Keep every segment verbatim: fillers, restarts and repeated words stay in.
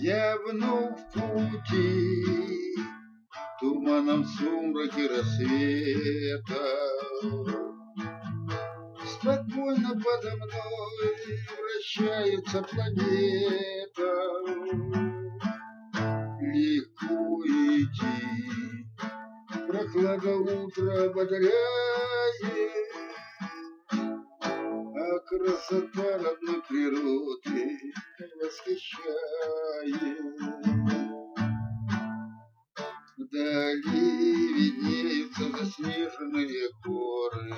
Я вновь в пути, в туманном сумраке рассвета. Спокойно подо мной вращается планета. Легко идти, прохлада утра ободряет, а красота родной природы восхищает. Вдали виднеются заснеженные горы,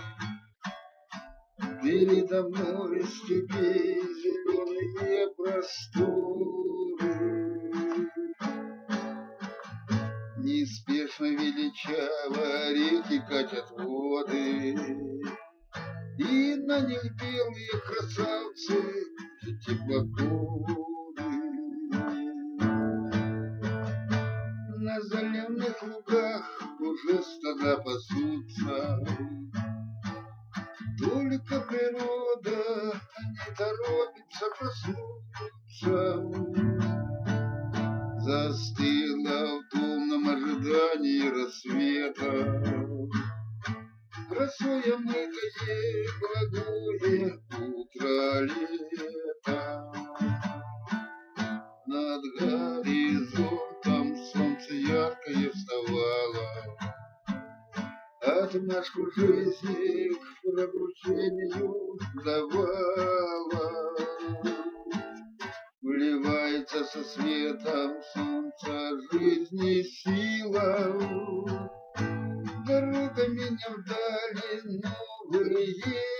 передо мной степей зеленые просторы. Неспешно величаво реки катят воды, и на них белые красавцы теплоходы. На заливных лугах уже стада пасутся, только природа не торопится проснуться. Застыла в томном ожидании рассвета, красой омытое благое утро лета. Над горизонтом солнце яркое вставало, отмашку жизни к пробуждению давала. Вливается со светом солнца жизни сила, дорога меня вдали новые